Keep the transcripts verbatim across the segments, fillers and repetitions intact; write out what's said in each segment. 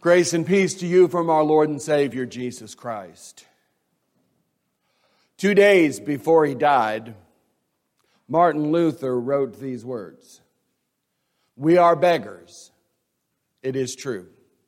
Grace and peace to you from our Lord and Savior, Jesus Christ. Two days before he died, Martin Luther wrote these words: "We are beggars, it is true."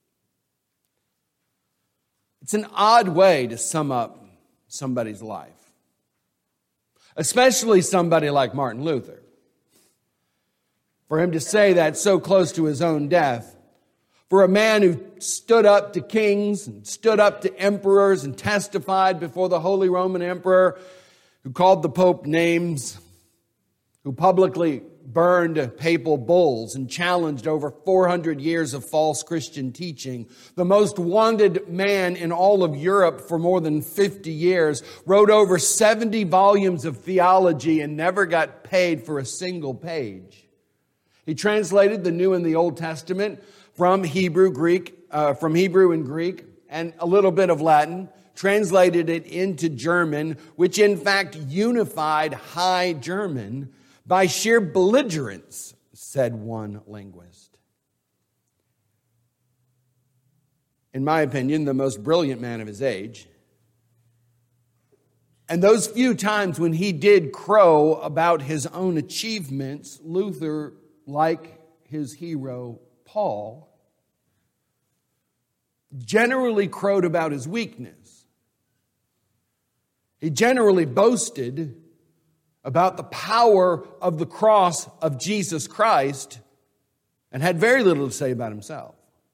It's an odd way to sum up somebody's life, especially somebody like Martin Luther. For him to say that so close to his own death, for a man who stood up to kings and stood up to emperors and testified before the Holy Roman Emperor, who called the Pope names, who publicly burned papal bulls and challenged over four hundred years of false Christian teaching, the most wanted man in all of Europe for more than fifty years, wrote over seventy volumes of theology and never got paid for a single page. He translated the New and the Old Testament from Hebrew, Greek, uh, from Hebrew and Greek, and a little bit of Latin, translated it into German, which in fact unified High German by sheer belligerence, said one linguist. In my opinion, the most brilliant man of his age. And those few times when he did crow about his own achievements, Luther, like his hero Paul, generally crowed about his weakness. He generally boasted about the power of the cross of Jesus Christ and had very little to say about himself.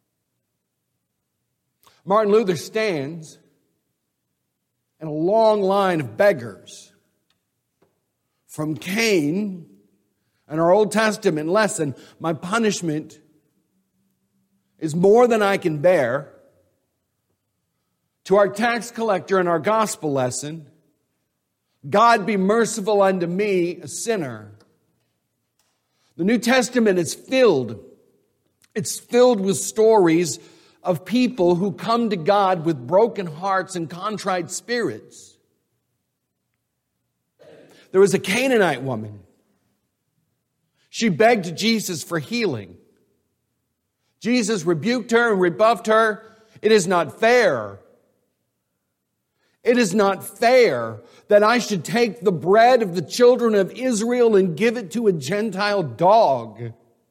Martin Luther stands in a long line of beggars. From Cain and our Old Testament lesson, my punishment is more than I can bear, to our tax collector in our gospel lesson, God be merciful unto me, a sinner. The New Testament is filled. It's filled with stories of people who come to God with broken hearts and contrite spirits. There was a Canaanite woman. She begged Jesus for healing. Jesus rebuked her and rebuffed her. It is not fair. It is not fair that I should take the bread of the children of Israel and give it to a Gentile dog.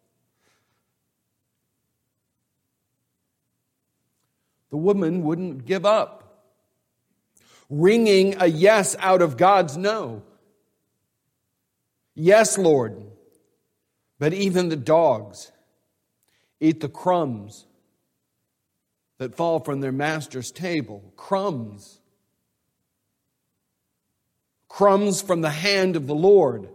The woman wouldn't give up, wringing a yes out of God's no. Yes, Lord, but even the dogs eat the crumbs that fall from their master's table. Crumbs. Crumbs from the hand of the Lord.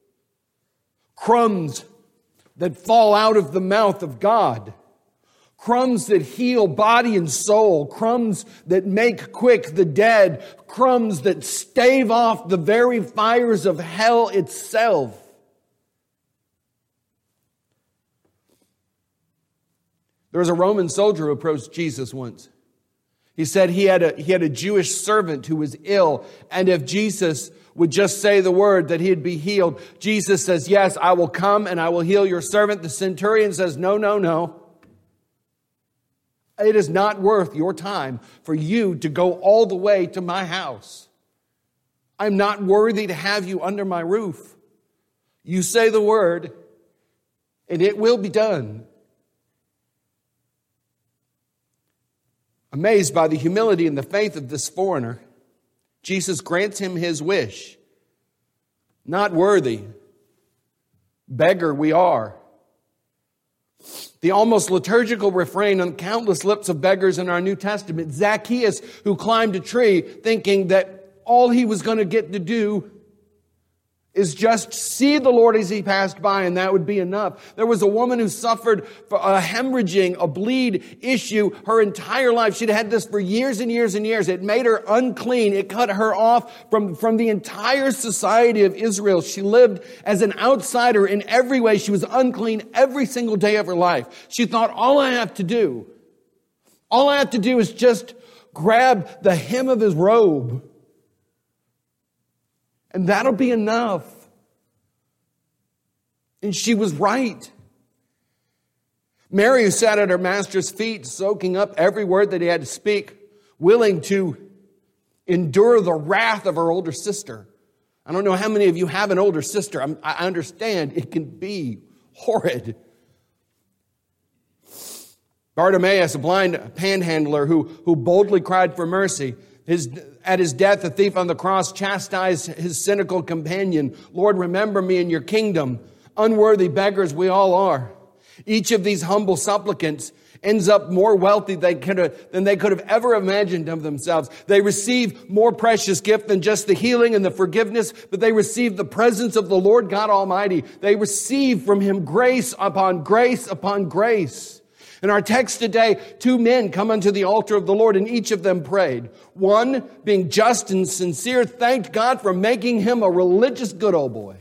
Crumbs that fall out of the mouth of God. Crumbs that heal body and soul. Crumbs that make quick the dead. Crumbs that stave off the very fires of hell itself. There was a Roman soldier who approached Jesus once. He said he had a, he had a Jewish servant who was ill, and if Jesus would just say the word that he'd be healed, Jesus says, "Yes, I will come and I will heal your servant." The centurion says, "No, no, no. It is not worth your time for you to go all the way to my house. I'm not worthy to have you under my roof. You say the word, and it will be done." Amazed by the humility and the faith of this foreigner, Jesus grants him his wish. Not worthy. Beggar we are. The almost liturgical refrain on countless lips of beggars in our New Testament. Zacchaeus, who climbed a tree thinking that all he was going to get to do is just see the Lord as he passed by, and that would be enough. There was a woman who suffered a hemorrhaging, a bleed issue her entire life. She'd had this for years and years and years. It made her unclean. It cut her off from, from the entire society of Israel. She lived as an outsider in every way. She was unclean every single day of her life. She thought, all I have to do, all I have to do is just grab the hem of his robe, and that'll be enough. And she was right. Mary, who sat at her master's feet, soaking up every word that he had to speak, willing to endure the wrath of her older sister. I don't know how many of you have an older sister. I'm, I understand it can be horrid. Bartimaeus, a blind panhandler who, who boldly cried for mercy. His, at his death, the thief on the cross chastised his cynical companion. Lord, remember me in your kingdom. Unworthy beggars we all are. Each of these humble supplicants ends up more wealthy than they could have, than they could have ever imagined of themselves. They receive more precious gift than just the healing and the forgiveness, but they receive the presence of the Lord God Almighty. They receive from Him grace upon grace upon grace. In our text today, two men come unto the altar of the Lord, and each of them prayed. One, being just and sincere, thanked God for making him a religious good old boy.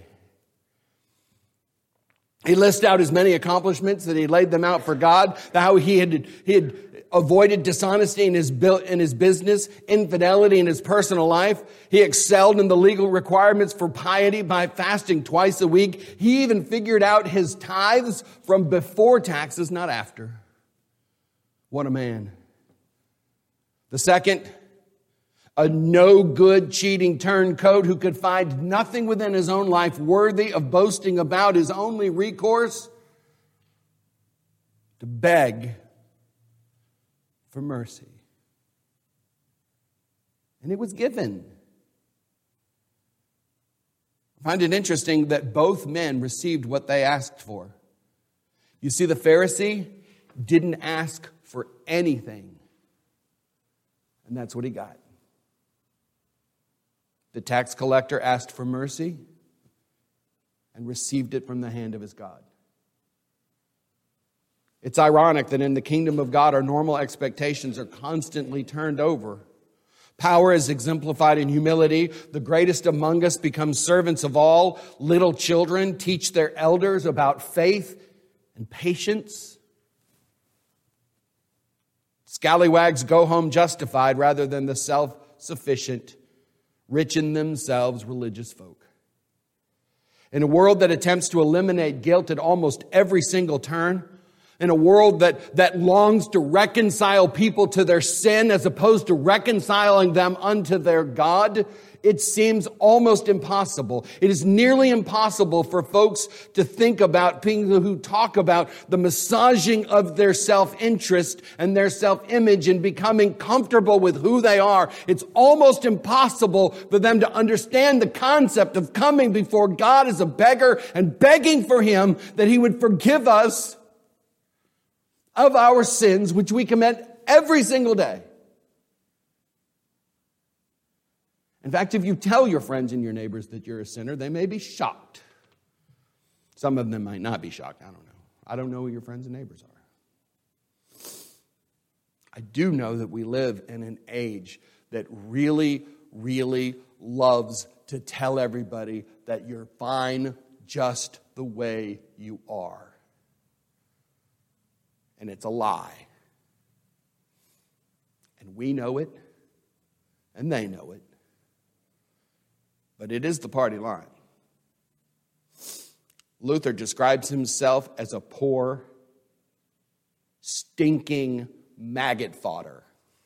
He lists out his many accomplishments, that he laid them out for God, how he had, he had avoided dishonesty in his, in his business, infidelity in his personal life. He excelled in the legal requirements for piety by fasting twice a week. He even figured out his tithes from before taxes, not after. What a man. The second, a no-good, cheating turncoat who could find nothing within his own life worthy of boasting about. His only recourse, to beg for mercy. And it was given. I find it interesting that both men received what they asked for. You see, the Pharisee didn't ask for anything, and that's what he got. The tax collector asked for mercy and received it from the hand of his God. It's ironic that in the kingdom of God, our normal expectations are constantly turned over. Power is exemplified in humility. The greatest among us become servants of all. Little children teach their elders about faith and patience. Scallywags go home justified rather than the self-sufficient, rich in themselves religious folk. In a world that attempts to eliminate guilt at almost every single turn, in a world that, that longs to reconcile people to their sin as opposed to reconciling them unto their God, it seems almost impossible. It is nearly impossible for folks to think about, people who talk about the massaging of their self-interest and their self-image and becoming comfortable with who they are. It's almost impossible for them to understand the concept of coming before God as a beggar and begging for Him that He would forgive us of our sins, which we commit every single day. In fact, if you tell your friends and your neighbors that you're a sinner, they may be shocked. Some of them might not be shocked. I don't know. I don't know who your friends and neighbors are. I do know that we live in an age that really, really loves to tell everybody that you're fine just the way you are. And it's a lie. And we know it, and they know it. But it is the party line. Luther describes himself as a poor, stinking maggot fodder.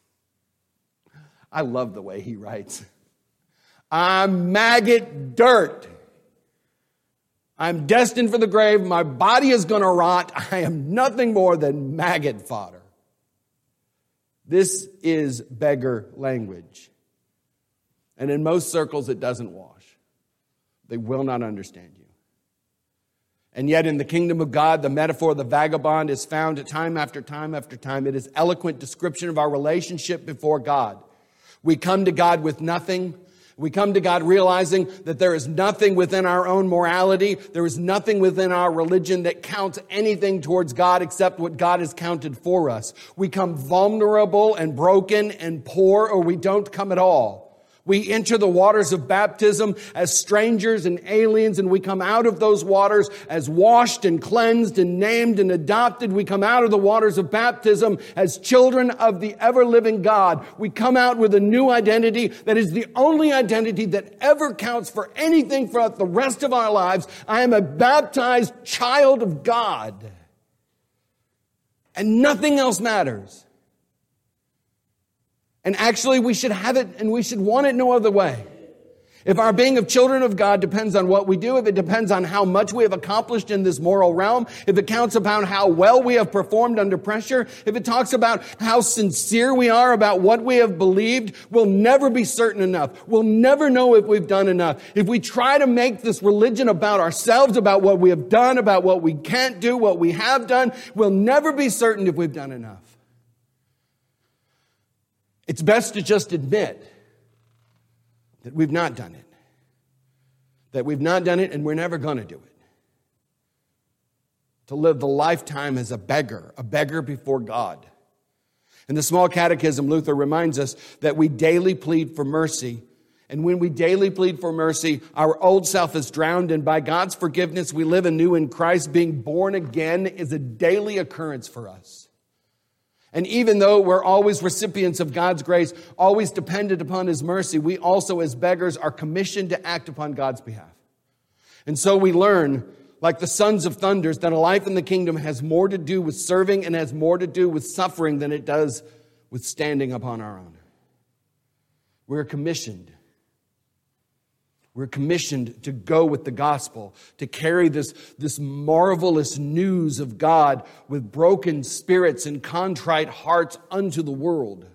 I love the way he writes. I'm maggot dirt. I'm destined for the grave. My body is going to rot. I am nothing more than maggot fodder. This is beggar language. And in most circles, it doesn't wash. They will not understand you. And yet in the kingdom of God, the metaphor of the vagabond is found time after time after time. It is eloquent description of our relationship before God. We come to God with nothing. We come to God realizing that there is nothing within our own morality. There is nothing within our religion that counts anything towards God except what God has counted for us. We come vulnerable and broken and poor, or we don't come at all. We enter the waters of baptism as strangers and aliens, and we come out of those waters as washed and cleansed and named and adopted. We come out of the waters of baptism as children of the ever-living God. We come out with a new identity that is the only identity that ever counts for anything throughout the rest of our lives. I am a baptized child of God. and nothing else matters. And actually, we should have it and we should want it no other way. If our being of children of God depends on what we do, if it depends on how much we have accomplished in this moral realm, if it counts about how well we have performed under pressure, if it talks about how sincere we are about what we have believed, we'll never be certain enough. We'll never know if we've done enough. If we try to make this religion about ourselves, about what we have done, about what we can't do, what we have done, we'll never be certain if we've done enough. It's best to just admit that we've not done it. That we've not done it and we're never going to do it. To live the lifetime as a beggar, a beggar before God. In the Small Catechism, Luther reminds us that we daily plead for mercy. And when we daily plead for mercy, our old self is drowned, and by God's forgiveness we live anew in Christ. Being born again is a daily occurrence for us. And even though we're always recipients of God's grace, always dependent upon His mercy, we also as beggars are commissioned to act upon God's behalf. And so we learn, like the sons of thunders, that a life in the kingdom has more to do with serving and has more to do with suffering than it does with standing upon our own. We're commissioned. We're commissioned to go with the gospel, to carry this, this marvelous news of God with broken spirits and contrite hearts unto the world.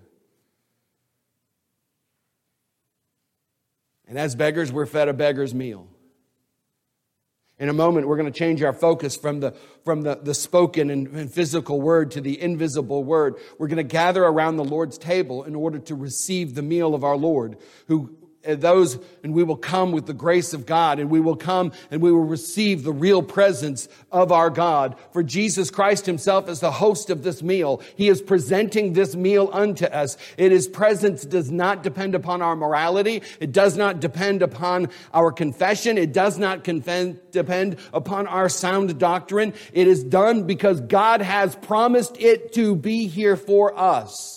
And as beggars, we're fed a beggar's meal. In a moment, we're going to change our focus from the, from the, the spoken and, and physical word to the invisible word. We're going to gather around the Lord's table in order to receive the meal of our Lord, who those, and we will come with the grace of God, and we will come and we will receive the real presence of our God. For Jesus Christ Himself is the host of this meal. He is presenting this meal unto us. It, His presence does not depend upon our morality. It does not depend upon our confession. It does not confend, depend upon our sound doctrine. It is done because God has promised it to be here for us.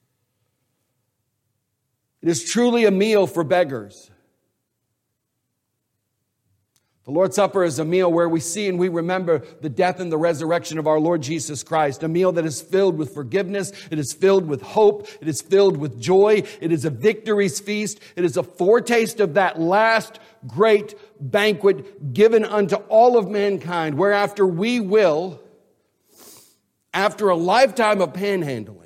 It is truly a meal for beggars. The Lord's Supper is a meal where we see and we remember the death and the resurrection of our Lord Jesus Christ. A meal that is filled with forgiveness. It is filled with hope. It is filled with joy. It is a victory's feast. It is a foretaste of that last great banquet given unto all of mankind, whereafter we will, after a lifetime of panhandling,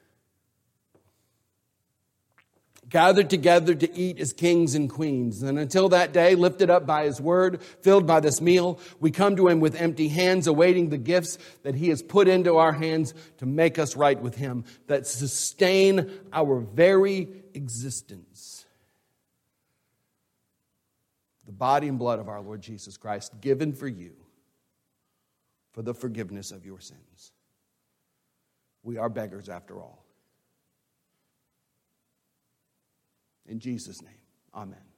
gathered together to eat as kings and queens. And until that day, lifted up by His word, filled by this meal, we come to Him with empty hands, awaiting the gifts that He has put into our hands to make us right with Him, that sustain our very existence. The body and blood of our Lord Jesus Christ, given for you for the forgiveness of your sins. We are beggars after all. In Jesus' name, amen.